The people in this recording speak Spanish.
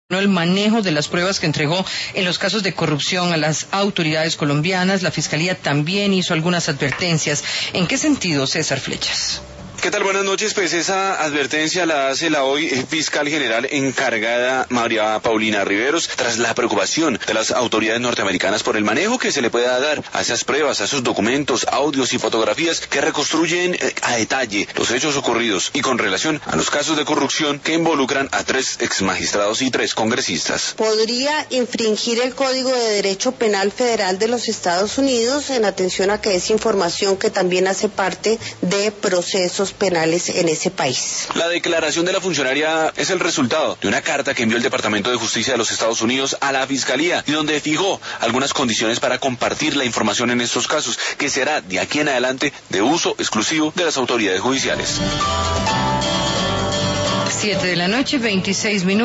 El manejo de las pruebas que entregó en los casos de corrupción a las autoridades colombianas. La Fiscalía también hizo algunas advertencias. ¿En qué sentido, César Flechas? ¿Qué tal? Buenas noches. Pues esa advertencia la hace la hoy fiscal general encargada María Paulina Riveros tras la preocupación de las autoridades norteamericanas por el manejo que se le pueda dar a esas pruebas, a esos documentos, audios y fotografías que reconstruyen a detalle los hechos ocurridos y con relación a los casos de corrupción que involucran a 3 exmagistrados y 3 congresistas. Podría infringir el Código de Derecho Penal Federal de los Estados Unidos en atención a que es información que también hace parte de procesos penales en ese país. La declaración de la funcionaria es el resultado de una carta que envió el Departamento de Justicia de los Estados Unidos a la Fiscalía y donde fijó algunas condiciones para compartir la información en estos casos, que será de aquí en adelante de uso exclusivo de las autoridades judiciales. 7 de la noche, 26 minutos.